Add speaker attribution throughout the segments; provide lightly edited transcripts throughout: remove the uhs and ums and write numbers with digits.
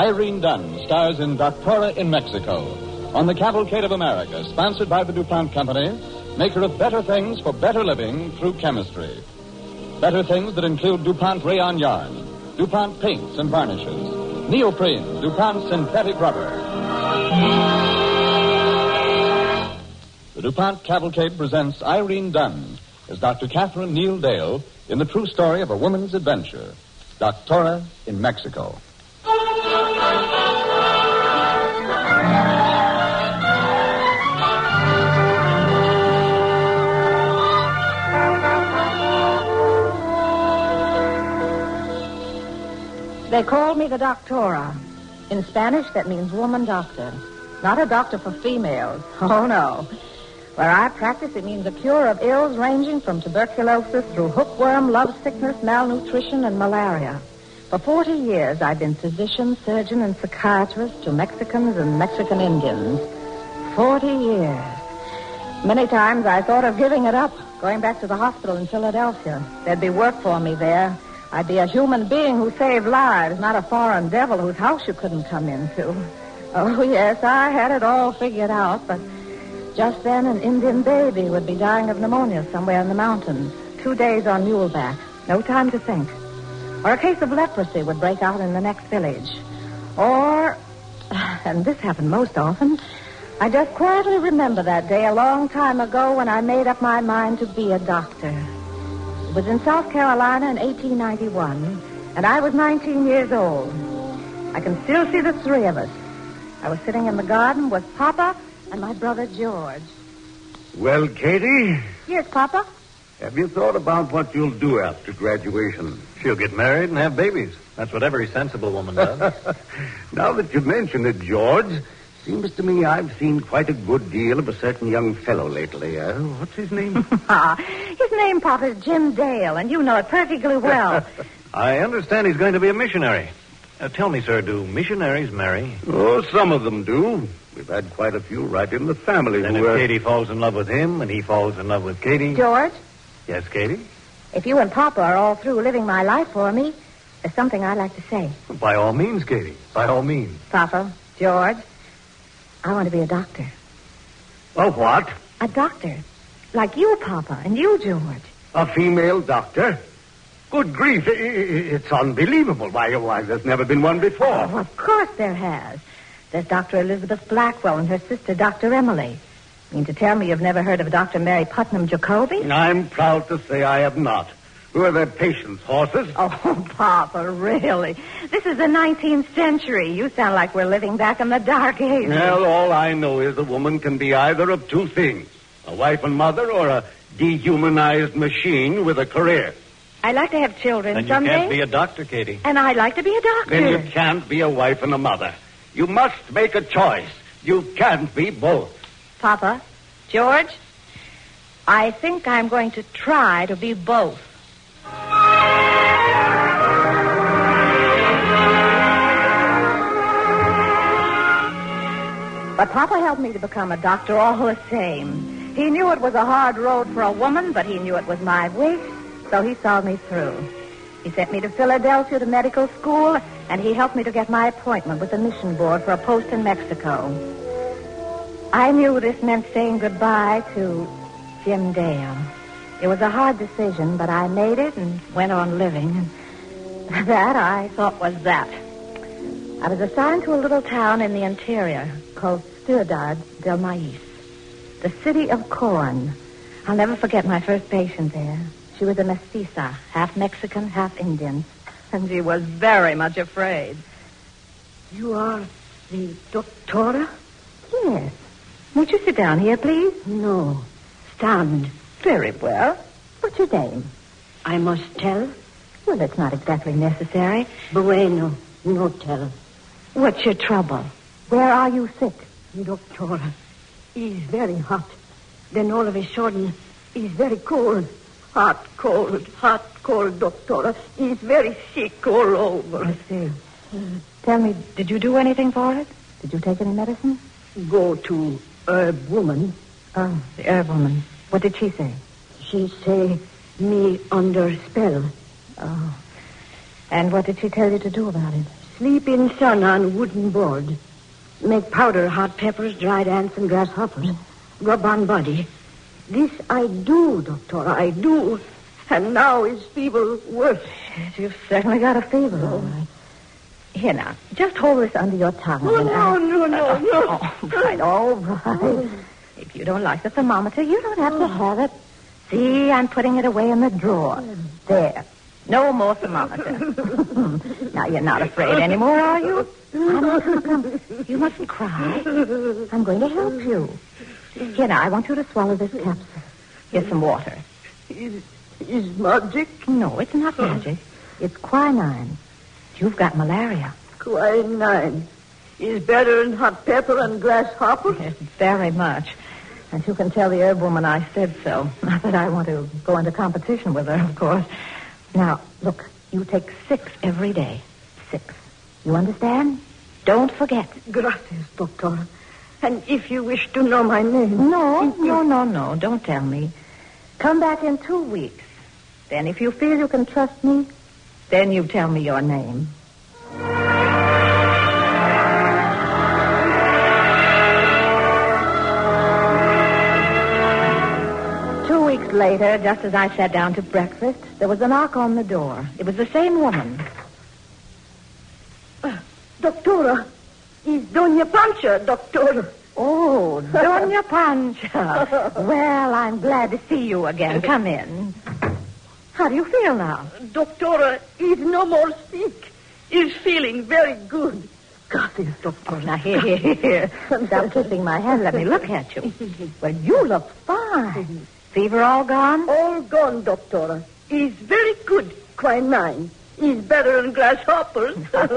Speaker 1: Irene Dunn stars in Doctora in Mexico on the Cavalcade of America, sponsored by the DuPont Company, maker of better things for better living through chemistry. Better things that include DuPont rayon yarn, DuPont paints and varnishes, neoprene, DuPont synthetic rubber. The DuPont Cavalcade presents Irene Dunn as Dr. Catherine Neal Dale in the true story of a woman's adventure, Doctora in Mexico.
Speaker 2: They called me the Doctora. In Spanish, that means woman doctor. Not a doctor for females. Oh, no. Where I practice, it means a cure of ills ranging from tuberculosis through hookworm, lovesickness, malnutrition, and malaria. For 40 years, I've been physician, surgeon, and psychiatrist to Mexicans and Mexican Indians. 40 years. Many times I thought of giving it up, going back to the hospital in Philadelphia. There'd be work for me there. I'd be a human being who saved lives, not a foreign devil whose house you couldn't come into. Oh, yes, I had it all figured out, but just then an Indian baby would be dying of pneumonia somewhere in the mountains. 2 days on muleback. No time to think. Or a case of leprosy would break out in the next village. Or, and this happened most often, I just quietly remember that day a long time ago when I made up my mind to be a doctor. It was in South Carolina in 1891, and I was 19 years old. I can still see the three of us. I was sitting in the garden with Papa and my brother George.
Speaker 3: Well, Katie?
Speaker 2: Yes, Papa?
Speaker 3: Have you thought about what you'll do after graduation?
Speaker 4: She'll get married and have babies. That's what every sensible woman does.
Speaker 3: Now that you mention it, George, seems to me I've seen quite a good deal of a certain young fellow lately. What's his name?
Speaker 2: His name, Papa, is Jim Dale, and you know it perfectly well.
Speaker 4: I understand he's going to be a missionary. Tell me, sir, do missionaries marry?
Speaker 3: Oh, some of them do. We've had quite a few right in the family.
Speaker 4: Then if Katie falls in love with him and he falls in love with Katie...
Speaker 2: George?
Speaker 4: Yes, Katie?
Speaker 2: If you and Papa are all through living my life for me, there's something I'd like to say.
Speaker 4: By all means, Katie. By all means.
Speaker 2: Papa, George, I want to be a doctor.
Speaker 3: A what?
Speaker 2: A doctor. Like you, Papa, and you, George.
Speaker 3: A female doctor? Good grief, it's unbelievable. Why, there's never been one before.
Speaker 2: Oh, of course there has. There's Dr. Elizabeth Blackwell and her sister, Dr. Emily. You mean to tell me you've never heard of Dr. Mary Putnam Jacoby?
Speaker 3: I'm proud to say I have not. Who are their patients, horses?
Speaker 2: Oh, Papa, really? This is the 19th century. You sound like we're living back in the Dark Ages.
Speaker 3: Well, all I know is a woman can be either of two things. A wife and mother or a dehumanized machine with a career.
Speaker 2: I'd like to have children
Speaker 4: then
Speaker 2: someday.
Speaker 4: You can't be a doctor, Katie.
Speaker 2: And I'd like to be a doctor.
Speaker 3: Then you can't be a wife and a mother. You must make a choice. You can't be both.
Speaker 2: Papa, George, I think I'm going to try to be both. But Papa helped me to become a doctor all the same. He knew it was a hard road for a woman, but he knew it was my wish, so he saw me through. He sent me to Philadelphia to medical school, and he helped me to get my appointment with the mission board for a post in Mexico. I knew this meant saying goodbye to Jim Dale. It was a hard decision, but I made it and went on living. And that, I thought, was that. I was assigned to a little town in the interior called Ciudad del Maíz, the city of corn. I'll never forget my first patient there. She was a mestiza, half Mexican, half Indian. And she was very much afraid.
Speaker 5: You are the doctora?
Speaker 2: Yes. Won't you sit down here, please?
Speaker 5: No. Stand.
Speaker 2: Very well. What's your name?
Speaker 5: I must tell?
Speaker 2: Well, it's not exactly necessary.
Speaker 5: Bueno, no tell.
Speaker 2: What's your trouble? Where are you sick?
Speaker 5: Doctora, he's very hot. Then all of a sudden, he's very cold. Hot, cold, doctora. He's very sick all over.
Speaker 2: I see. Tell me, did you do anything for it? Did you take any medicine?
Speaker 5: Go to herb woman.
Speaker 2: Oh, the herb woman. What did she say?
Speaker 5: She say me under spell.
Speaker 2: Oh. And what did she tell you to do about it?
Speaker 5: Sleep in sun on wooden board. Make powder, hot peppers, dried ants, and grasshoppers. Rub on body. This I do, Doctor, I do. And now is fever worse.
Speaker 2: Yes, you've certainly got a fever, all right. Here now, just hold this under your tongue.
Speaker 5: Oh, no.
Speaker 2: All right. If you don't like the thermometer, you don't have to have it. See, I'm putting it away in the drawer. There. No more thermometer. Now, you're not afraid anymore, are you? Come. You mustn't cry. I'm going to help you. Here now, I want you to swallow this capsule. Here's some water.
Speaker 5: Is magic?
Speaker 2: No, it's not magic. It's quinine. You've got malaria.
Speaker 5: Quinine is better than hot pepper and grasshopper?
Speaker 2: Yes, very much. And you can tell the herb woman I said so. Not that I want to go into competition with her, of course. Now, look, you take 6 every day. 6. You understand? Don't forget.
Speaker 5: Gracias, Doctor. And if you wish to know my name...
Speaker 2: No. Don't tell me. Come back in 2 weeks. Then if you feel you can trust me, then you tell me your name. Later, just as I sat down to breakfast, there was a knock on the door. It was the same woman.
Speaker 5: Doctora, is Doña Pancha, Doctor.
Speaker 2: Oh, Doña Pancha. Well, I'm glad to see you again. Come in. How do you feel now?
Speaker 5: Doctora is no more sick. Is feeling very good. Gracias, Doctor.
Speaker 2: Now, here. Stop kissing my hand. Let me look at you. Well, you look fine. Fever all gone?
Speaker 5: All gone, Doctora. Is very good, quinine. Is better than grasshoppers.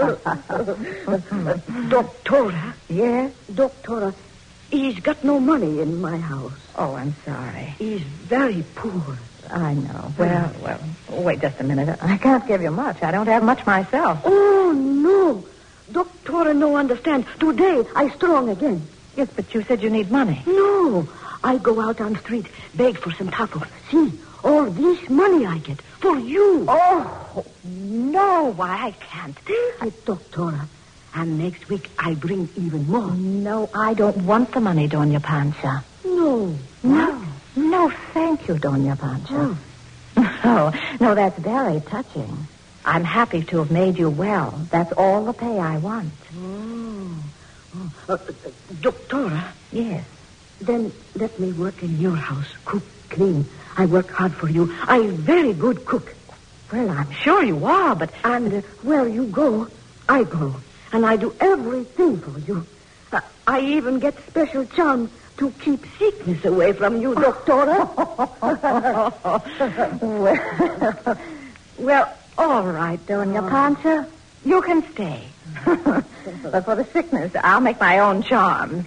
Speaker 5: Doctora.
Speaker 2: Yes?
Speaker 5: Doctora, he's got no money in my house.
Speaker 2: Oh, I'm sorry.
Speaker 5: He's very poor.
Speaker 2: I know. Well, wait just a minute. I can't give you much. I don't have much myself.
Speaker 5: Oh, no. Doctora no understand. Today, I strong again.
Speaker 2: Yes, but you said you need money.
Speaker 5: No. I go out on street, beg for some tacos. See, all this money I get for you.
Speaker 2: Oh, no, why, I can't.
Speaker 5: Take it, Doctora. And next week I bring even more.
Speaker 2: No, I don't want the money, Doña Pancha.
Speaker 5: No.
Speaker 2: No, thank you, Doña Pancha. No, that's very touching. I'm happy to have made you well. That's all the pay I want.
Speaker 5: Doctora?
Speaker 2: Yes.
Speaker 5: Then let me work in your house. Cook, clean. I work hard for you. I very good cook.
Speaker 2: Well, I'm sure you are, but...
Speaker 5: And where you go, I go. And I do everything for you. I even get special charm to keep sickness away from you, Doctora.
Speaker 2: Well, all right, Doña Pancha. You can stay. But for the sickness, I'll make my own charms.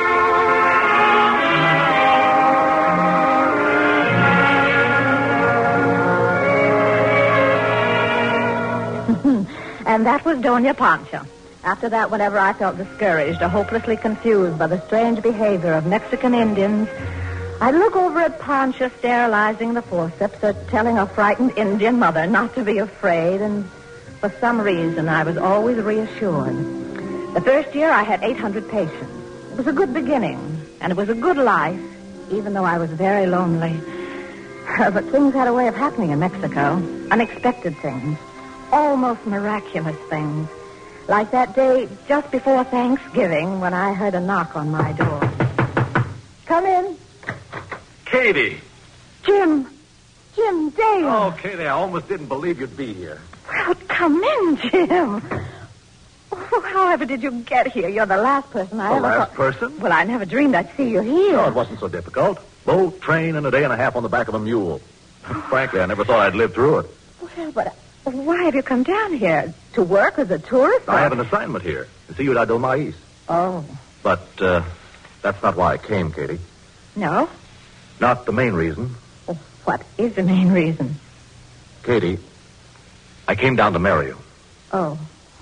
Speaker 2: And that was Doña Pancha. After that, whenever I felt discouraged or hopelessly confused by the strange behavior of Mexican Indians, I'd look over at Pancha sterilizing the forceps or telling a frightened Indian mother not to be afraid, and for some reason I was always reassured. The first year I had 800 patients. It was a good beginning, and it was a good life, even though I was very lonely. But things had a way of happening in Mexico. Unexpected things. Almost miraculous things. Like that day just before Thanksgiving when I heard a knock on my door. Come in.
Speaker 3: Katie.
Speaker 2: Jim Dale.
Speaker 3: Oh, Katie, I almost didn't believe you'd be here.
Speaker 2: Well, come in, Jim. Oh, however did you get here? You're the last person I
Speaker 3: The
Speaker 2: ever
Speaker 3: last
Speaker 2: thought...
Speaker 3: person?
Speaker 2: Well, I never dreamed I'd see you here.
Speaker 3: No, it wasn't so difficult. Boat, train, and a day and a half on the back of a mule. Frankly, I never thought I'd live through it.
Speaker 2: Well, but why have you come down here? To work as a tourist?
Speaker 3: I have an assignment here to see you at Del Maíz.
Speaker 2: Oh.
Speaker 3: But that's not why I came, Katie.
Speaker 2: No?
Speaker 3: Not the main reason.
Speaker 2: Oh, what is the main reason?
Speaker 3: Katie, I came down to marry you.
Speaker 2: Oh.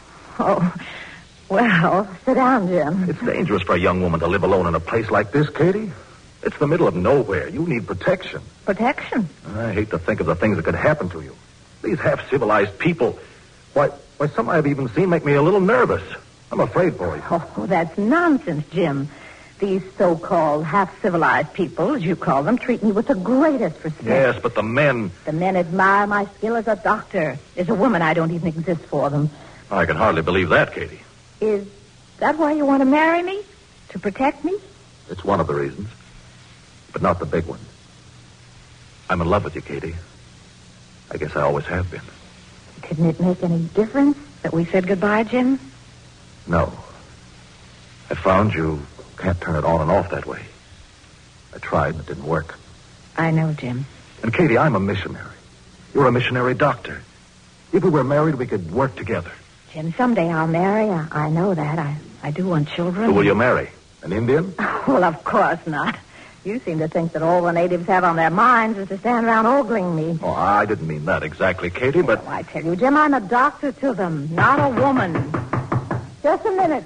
Speaker 2: Well, sit down, Jim.
Speaker 3: It's dangerous for a young woman to live alone in a place like this, Katie. It's the middle of nowhere. You need protection.
Speaker 2: Protection?
Speaker 3: I hate to think of the things that could happen to you. These half-civilized people. Why,
Speaker 4: Why, some I've even seen make me a little nervous. I'm afraid for you.
Speaker 2: Oh, that's nonsense, Jim. These so-called half-civilized people, as you call them, treat me with the greatest respect.
Speaker 4: Yes, but the men...
Speaker 2: The men admire my skill as a doctor. As a woman, I don't even exist for them.
Speaker 4: I can hardly believe that, Katie.
Speaker 2: Is that why you want to marry me? To protect me?
Speaker 4: It's one of the reasons, but not the big one. I'm in love with you, Katie. I guess I always have been.
Speaker 2: Didn't it make any difference that we said goodbye, Jim?
Speaker 4: No. I found you can't turn it on and off that way. I tried and it didn't work.
Speaker 2: I know, Jim.
Speaker 4: And Katie, I'm a missionary. You're a missionary doctor. If we were married, we could work together.
Speaker 2: Jim, someday I'll marry. I know that. I do want children.
Speaker 4: Who will you marry? An Indian?
Speaker 2: Well, of course not. You seem to think that all the natives have on their minds is to stand around ogling me.
Speaker 4: Oh, I didn't mean that exactly, Katie, but...
Speaker 2: Oh, I tell you, Jim, I'm a doctor to them, not a woman. Just a minute.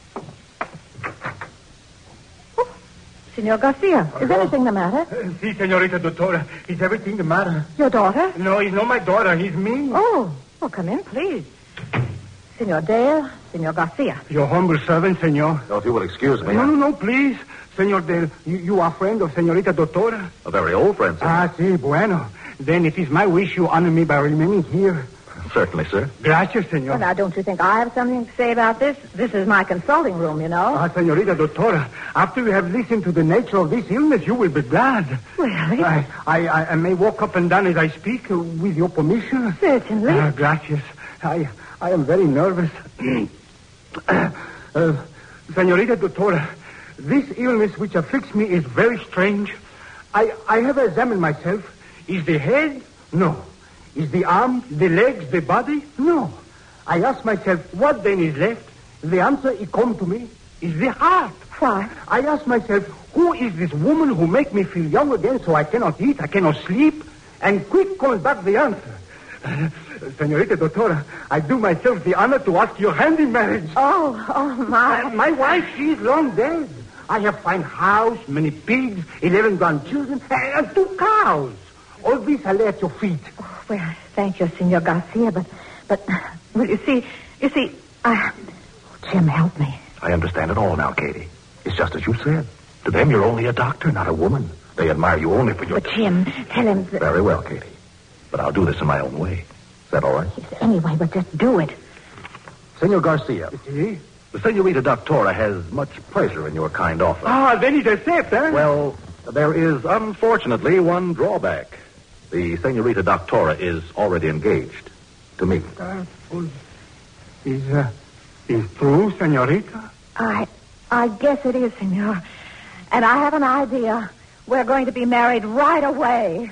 Speaker 2: Oh, Senor Garcia, is anything the matter?
Speaker 6: Si, señorita doctora. Is everything the matter?
Speaker 2: Your daughter?
Speaker 6: No, he's not my daughter. He's me.
Speaker 2: Oh, well, come in, please. Senor Dale, Senor Garcia.
Speaker 6: Your humble servant, senor.
Speaker 4: Oh, if you will excuse me.
Speaker 6: No, please. Senor Dale, you are friend of señorita doctora?
Speaker 4: A very old friend, sir.
Speaker 6: Si, bueno. Then it is my wish you honor me by remaining here.
Speaker 4: Certainly, sir.
Speaker 6: Gracias, senor.
Speaker 2: Well, now, don't you think I have something to say about this? This is my consulting room, you know.
Speaker 6: Señorita doctora, after you have listened to the nature of this illness, you will be glad.
Speaker 2: Really?
Speaker 6: I may walk up and down as I speak, with your permission.
Speaker 2: Certainly.
Speaker 6: Gracias. I am very nervous. Señorita doctora, this illness which afflicts me is very strange. I have examined myself. Is the head? No. Is the arm, the legs, the body? No. I ask myself, what then is left? The answer it comes to me is the heart.
Speaker 2: Why?
Speaker 6: I ask myself, who is this woman who makes me feel young again so I cannot eat, I cannot sleep? And quick comes back the answer. Señorita doctora, I do myself the honor to ask your hand in marriage.
Speaker 2: Oh, my.
Speaker 6: My wife, she is long dead. I have fine house, many pigs, 11 grandchildren, and 2 cows. All this I lay at your feet.
Speaker 2: Oh, well, thank you, Senor Garcia, but, well, you see, Jim, help me.
Speaker 4: I understand it all now, Katie. It's just as you said. To them, you're only a doctor, not a woman. They admire you only for your...
Speaker 2: But, Jim, tell him that...
Speaker 4: Very well, Katie. But I'll do this in my own way. Is that all right?
Speaker 2: Yes, anyway, but just do it.
Speaker 4: Senor Garcia.
Speaker 6: See?
Speaker 4: The señorita doctora has much pleasure in your kind offer.
Speaker 6: Then it accepts, eh?
Speaker 4: Well, there is, unfortunately, one drawback. The señorita doctora is already engaged to me.
Speaker 6: Is true, señorita?
Speaker 2: I guess it is, senor. And I have an idea. We're going to be married right away.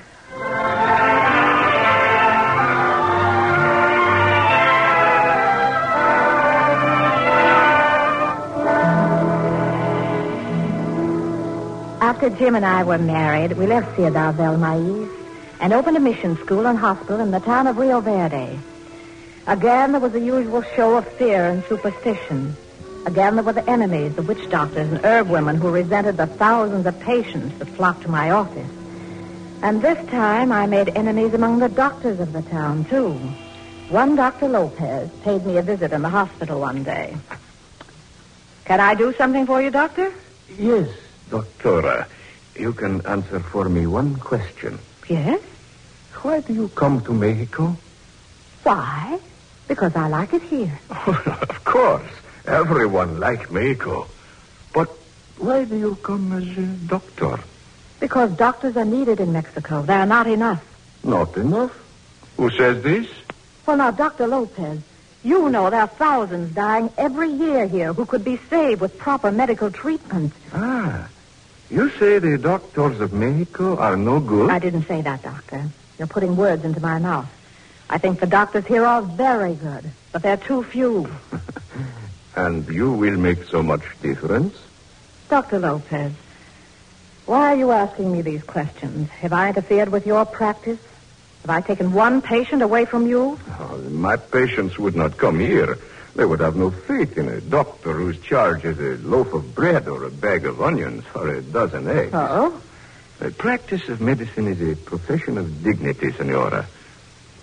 Speaker 2: After Jim and I were married, we left Ciudad del Maíz and opened a mission school and hospital in the town of Rio Verde. Again, there was the usual show of fear and superstition. Again, there were the enemies, the witch doctors and herb women who resented the thousands of patients that flocked to my office. And this time, I made enemies among the doctors of the town, too. One Dr. Lopez paid me a visit in the hospital one day. Can I do something for you, Doctor?
Speaker 3: Yes, Doctora. You can answer for me one question.
Speaker 2: Yes?
Speaker 3: Why do you come to Mexico?
Speaker 2: Why? Because I like it here.
Speaker 3: Of course. Everyone likes Mexico. But why do you come as a doctor?
Speaker 2: Because doctors are needed in Mexico. There are not enough.
Speaker 3: Not enough? Who says this?
Speaker 2: Well, now, Dr. Lopez, you know there are thousands dying every year here who could be saved with proper medical treatment.
Speaker 3: You say the doctors of Mexico are no good?
Speaker 2: I didn't say that, Doctor. You're putting words into my mouth. I think the doctors here are very good, but they're too few.
Speaker 3: And you will make so much difference?
Speaker 2: Dr. Lopez, why are you asking me these questions? Have I interfered with your practice? Have I taken one patient away from you?
Speaker 3: Oh, my patients would not come here. They would have no faith in a doctor whose charge is a loaf of bread or a bag of onions or a dozen eggs.
Speaker 2: Oh?
Speaker 3: The practice of medicine is a profession of dignity, Senora.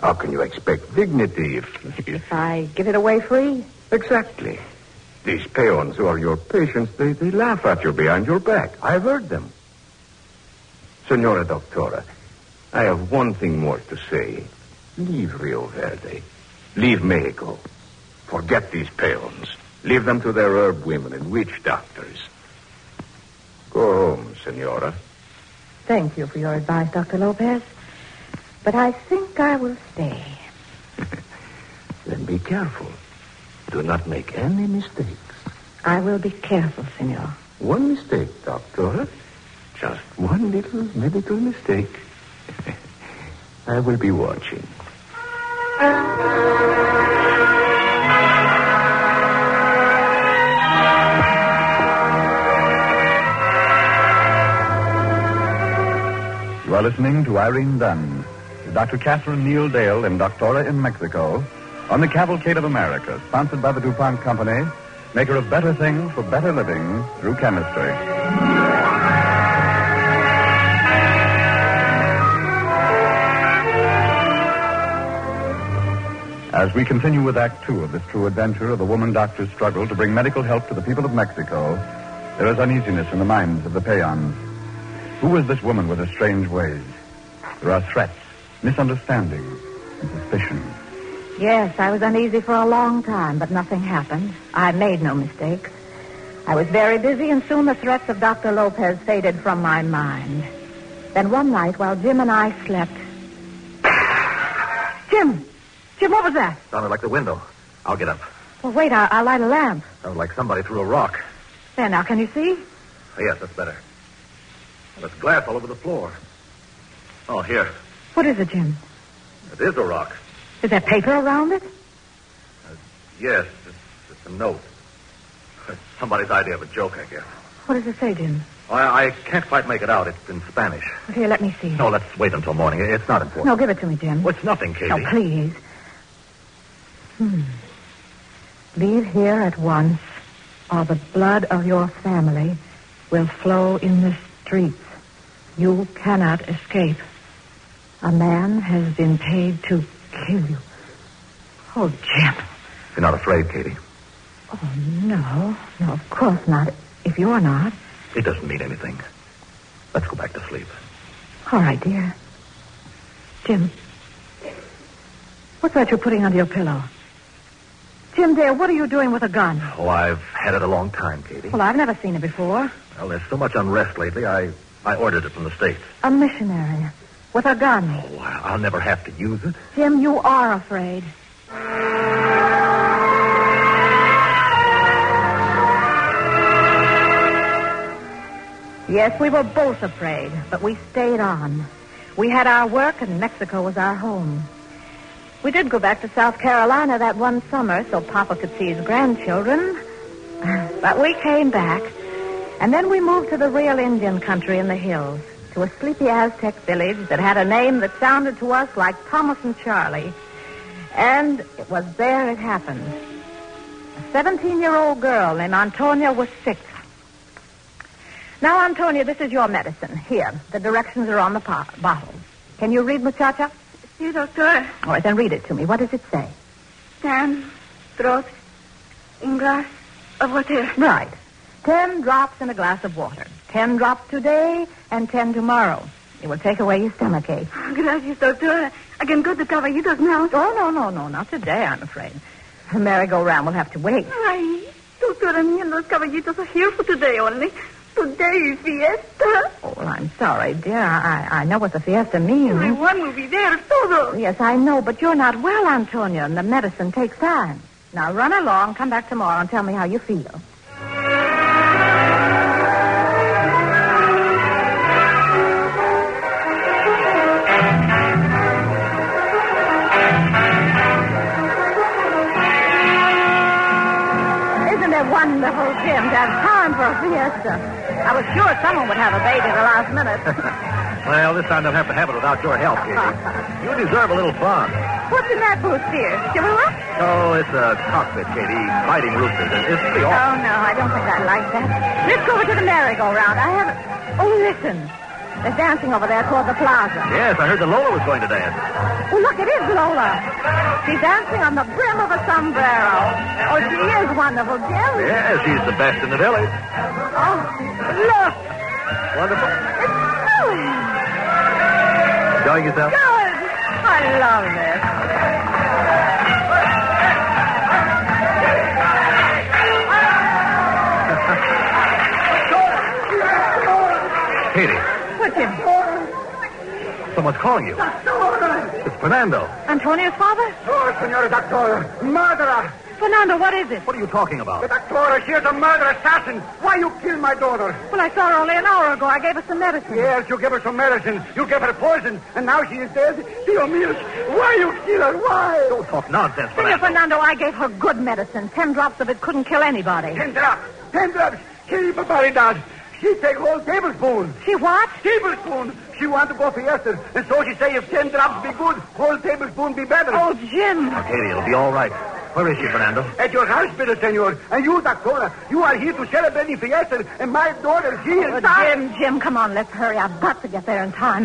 Speaker 3: How can you expect dignity if...
Speaker 2: If I give it away free?
Speaker 3: Exactly. These peons who are your patients, they laugh at you behind your back. I've heard them. Senora Doctora, I have one thing more to say. Leave Rio Verde. Leave Mexico. Forget these peons. Leave them to their herb women and witch doctors. Go home, Senora.
Speaker 2: Thank you for your advice, Dr. Lopez. But I think I will stay.
Speaker 3: Then be careful. Do not make any mistakes.
Speaker 2: I will be careful, senor.
Speaker 3: One mistake, Doctor. Just one little medical mistake. I will be watching.
Speaker 1: You are listening to Irene Dunn, Dr. Catherine Neal Dale in Doctora in Mexico, on the Cavalcade of America, sponsored by the DuPont Company, maker of better things for better living through chemistry. As we continue with Act Two of this true adventure of the woman doctor's struggle to bring medical help to the people of Mexico, there is uneasiness in the minds of the peons. Who is this woman with her strange ways? There are threats, misunderstandings, and suspicions.
Speaker 2: Yes, I was uneasy for a long time, but nothing happened. I made no mistakes. I was very busy, and soon the threats of Dr. Lopez faded from my mind. Then one night, while Jim and I slept... Jim! Jim, what was that?
Speaker 4: Sounded like the window. I'll get up.
Speaker 2: Well, wait, I'll light a lamp.
Speaker 4: Sounded like somebody threw a rock.
Speaker 2: There, now, can you see?
Speaker 4: Oh, yes, that's better. Well, there's glass all over the floor. Oh, here.
Speaker 2: What is it, Jim?
Speaker 4: It is a rock.
Speaker 2: Is there paper around it?
Speaker 4: Yes, it's a note. It's somebody's idea of a joke, I guess.
Speaker 2: What does it say, Jim?
Speaker 4: Oh, I can't quite make it out. It's in Spanish.
Speaker 2: Here, let me see.
Speaker 4: No, let's wait until morning. It's not important.
Speaker 2: No, give it to me, Jim.
Speaker 4: Well, it's nothing, Katie.
Speaker 2: Oh, please. Leave here at once, or the blood of your family will flow in the streets. You cannot escape. A man has been paid to kill you. Oh, Jim.
Speaker 4: You're not afraid, Katie?
Speaker 2: Oh, no. No, of course not. If you're not.
Speaker 4: It doesn't mean anything. Let's go back to sleep.
Speaker 2: All right, dear. Jim. What's that you're putting under your pillow? Jim, dear, what are you doing with a gun?
Speaker 4: Oh, I've had it a long time, Katie.
Speaker 2: Well, I've never seen it before.
Speaker 4: Well, there's so much unrest lately, I ordered it from the States.
Speaker 2: A missionary. With a gun.
Speaker 4: Oh, I'll never have to use it.
Speaker 2: Jim, you are afraid. Yes, we were both afraid, but we stayed on. We had our work, and Mexico was our home. We did go back to South Carolina that one summer so Papa could see his grandchildren. But we came back, and then we moved to the real Indian country in the hills, to a sleepy Aztec village that had a name that sounded to us like Thomas and Charlie. And it was there it happened. A 17-year-old girl named Antonia was sick. Now, Antonia, this is your medicine. Here, the directions are on the bottle. Can you read, muchacha?
Speaker 5: Sí, doctor.
Speaker 2: All right, then read it to me. What does it say?
Speaker 5: 10 drops in glass of water.
Speaker 2: Right. 10 drops in a glass of water. 10 drops today and 10 tomorrow. It will take away your stomachache.
Speaker 5: Gracias, doctor. I can go to Caballitos now.
Speaker 2: Oh, no. Not today, I'm afraid. The merry-go-round will have to wait.
Speaker 5: Ay, doctora mía, los caballitos are here for today only. Today is fiesta.
Speaker 2: Oh, well, I'm sorry, dear. I know what the fiesta means.
Speaker 5: Everyone will be there, todo.
Speaker 2: Yes, I know, but you're not well, Antonia, and the medicine takes time. Now, run along, come back tomorrow, and tell me how you feel. Wonderful, Jim, to have time for a fiesta. I was sure someone would have a baby at the last minute.
Speaker 4: Well, this time they'll have to have it without your help, Katie. You deserve a little fun.
Speaker 2: What's in that booth, dear? Chihuahua?
Speaker 4: Oh, it's a cockpit, Katie. Fighting roosters. It's pretty awesome.
Speaker 2: Oh, no, I don't think I like that. Let's go over to the merry-go-round. I haven't... Oh, listen. They're dancing over there toward the plaza.
Speaker 4: Yes, I heard that Lola was going to dance.
Speaker 2: Oh, look, it is Lola. She's dancing on the brim of a sombrero. Oh, she is wonderful, Jim.
Speaker 4: Yes, she's the best in the village.
Speaker 2: Oh, look.
Speaker 4: Wonderful.
Speaker 2: It's snowing.
Speaker 4: Enjoying yourself?
Speaker 2: Good. I love this.
Speaker 4: Katie,
Speaker 2: What's him?
Speaker 4: someone's calling you. It's Fernando.
Speaker 2: Antonia's father?
Speaker 6: Oh, Senora Doctor. Murderer.
Speaker 2: Fernando, what is it?
Speaker 4: What are you talking about?
Speaker 6: Doctor, she's a murder assassin. Why you kill my daughter?
Speaker 2: Well, I saw her only an hour ago. I gave her some medicine.
Speaker 6: Yes, you gave her some medicine. You gave her poison, and now she is dead. Dios mío, why you kill her? Why?
Speaker 4: Don't talk nonsense,
Speaker 2: Senor
Speaker 4: Fernando.
Speaker 2: Fernando, I gave her good medicine. 10 drops of it couldn't kill anybody.
Speaker 6: 10 drops. 10 drops. Kill barbaridad. She take whole tablespoon.
Speaker 2: She what?
Speaker 6: Tablespoon. She want to go fiesta, and so she say if 10 drops be good, whole tablespoon be better.
Speaker 2: Oh, Jim.
Speaker 4: Now, Katie, it'll be all right. Where is she, Fernando?
Speaker 6: At your hospital, senor. And you, Doctora, you are here to celebrate the fiesta, and my daughter, she is dying.
Speaker 2: Jim, come on, let's hurry. I've got to get there in time.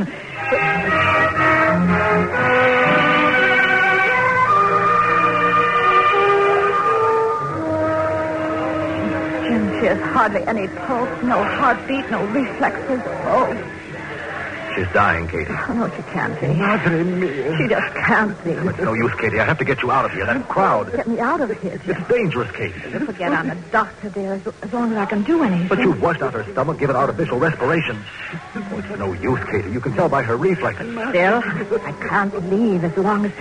Speaker 2: Jim, she has hardly any pulse, no heartbeat, no reflexes. Oh,
Speaker 4: She's dying, Katie.
Speaker 2: no, she can't be.
Speaker 6: Madre mia.
Speaker 2: She just can't be.
Speaker 4: It's no use, Katie. I have to get you out of here. That crowd.
Speaker 2: Get me out of here, Jim.
Speaker 4: It's dangerous, Katie.
Speaker 2: Forget I'm a doctor, dear, as long as I can do anything.
Speaker 4: But you've washed out her stomach, given artificial respiration. Oh, it's no use, Katie. You can tell by her reflexes.
Speaker 2: Still, I can't leave as long as...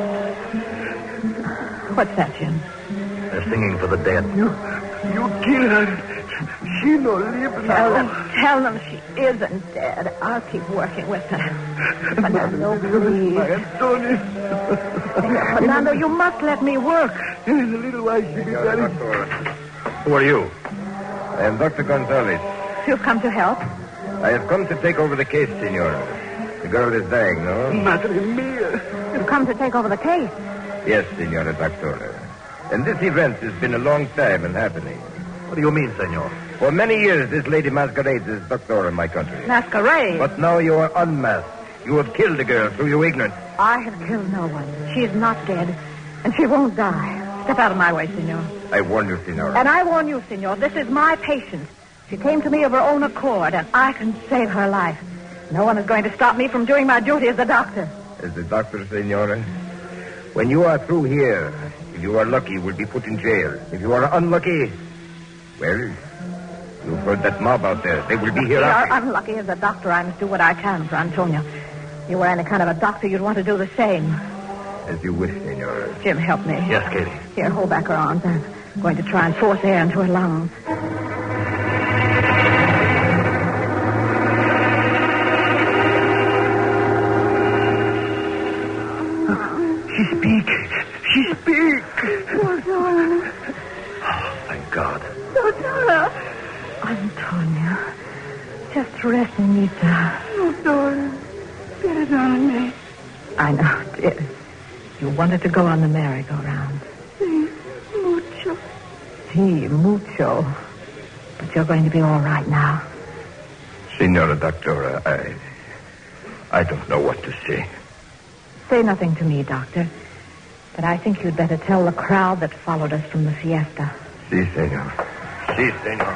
Speaker 2: What's that, Jim?
Speaker 4: They're singing for the dead.
Speaker 6: You kill her. She no live now.
Speaker 2: Tell them she isn't dead. I'll keep working with her. Fernando, please.
Speaker 6: Antonio.
Speaker 2: Fernando, you must let me work.
Speaker 6: In a little while she'll be very...
Speaker 4: Who are you?
Speaker 7: I am Dr. Gonzalez.
Speaker 2: You've come to help?
Speaker 7: I have come to take over the case, senor. The girl is dying, no?
Speaker 6: Madre mia.
Speaker 2: You've come to take over the case.
Speaker 7: Yes, senora doctora. And this event has been a long time in happening.
Speaker 4: What do you mean, senor?
Speaker 7: For many years, this lady masquerades as doctor in my country.
Speaker 2: Masquerade?
Speaker 7: But now you are unmasked. You have killed the girl through your ignorance.
Speaker 2: I have killed no one. She is not dead, and she won't die. Step out of my way, senor.
Speaker 7: I warn you, senora.
Speaker 2: And I warn you, senor, this is my patient. She came to me of her own accord, and I can save her life. No one is going to stop me from doing my duty as a doctor.
Speaker 7: As the doctor, senora, when you are through here, if you are lucky, you will be put in jail. If you are unlucky, well, you've heard that mob out there. They will be here
Speaker 2: You
Speaker 7: after
Speaker 2: are unlucky as a doctor. I must do what I can for Antonia. If you were any kind of a doctor, you'd want to do the same.
Speaker 7: As you wish, senora.
Speaker 2: Jim, help me.
Speaker 4: Yes, Katie.
Speaker 2: Here, hold back her arms. I'm going to try and force air into her lungs.
Speaker 6: She speak. She speak.
Speaker 2: Antonia.
Speaker 4: Thank God.
Speaker 2: Antonia. Just rest, Anita.
Speaker 5: Oh, darling. Perdóname.
Speaker 2: I know, dear. You wanted to go on the merry-go-round.
Speaker 5: Sí, mucho.
Speaker 2: Sí, mucho. But you're going to be all right now.
Speaker 7: Senora doctora, I don't know what to say.
Speaker 2: Say nothing to me, Doctor. But I think you'd better tell the crowd that followed us from the fiesta.
Speaker 7: Si, senor. Si, senor.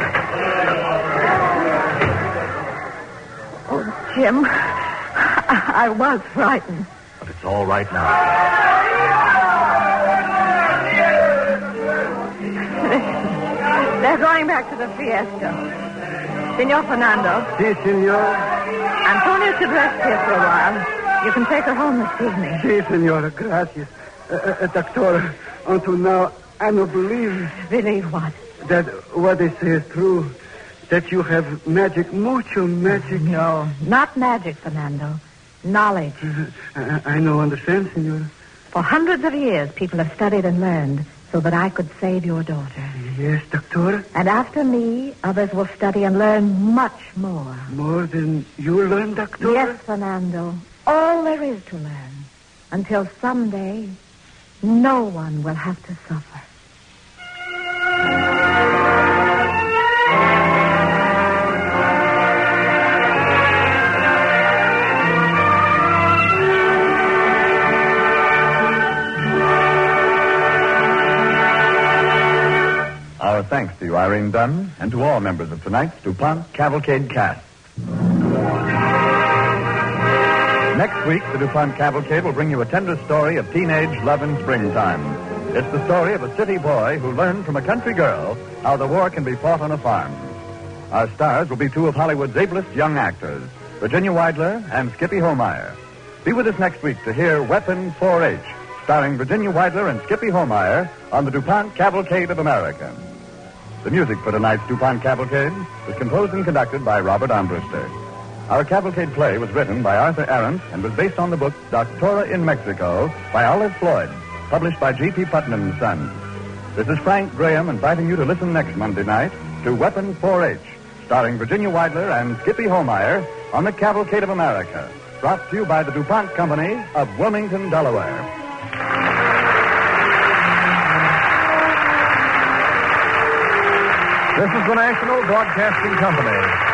Speaker 2: Oh, Jim, I was frightened.
Speaker 4: But it's all right now.
Speaker 2: They're going back to the fiesta. Senor Fernando,
Speaker 6: Si, senor.
Speaker 2: Antonia should rest here for a while. You can take her home this evening.
Speaker 6: Si, senora. Gracias. Doctor, until now, I don't believe
Speaker 2: Believe what?
Speaker 6: that what they say is true. That you have magic, mucho magic.
Speaker 2: No, not magic, Fernando. Knowledge.
Speaker 6: I know, understand, senora.
Speaker 2: For hundreds of years, people have studied and learned so that I could save your daughter.
Speaker 6: Yes, doctor.
Speaker 2: And after me, others will study and learn much more.
Speaker 6: More than you learn, doctor?
Speaker 2: Yes, Fernando. All there is to learn. Until someday, no one will have to suffer.
Speaker 1: to you, Irene Dunn, and to all members of tonight's DuPont Cavalcade cast. Next week, the DuPont Cavalcade will bring you a tender story of teenage love in springtime. It's the story of a city boy who learned from a country girl how the war can be fought on a farm. Our stars will be two of Hollywood's ablest young actors, Virginia Weidler and Skippy Homeyer. Be with us next week to hear Weapon 4H, starring Virginia Weidler and Skippy Homeyer on the DuPont Cavalcade of America. The music for tonight's DuPont Cavalcade was composed and conducted by Robert Armbruster. Our cavalcade play was written by Arthur Arendt and was based on the book Doctora in Mexico by Olive Floyd, published by G.P. Putnam and Sons. This is Frank Graham inviting you to listen next Monday night to Weapon 4H, starring Virginia Weidler and Skippy Homeyer on the Cavalcade of America, brought to you by the DuPont Company of Wilmington, Delaware.
Speaker 4: This is the National Broadcasting Company.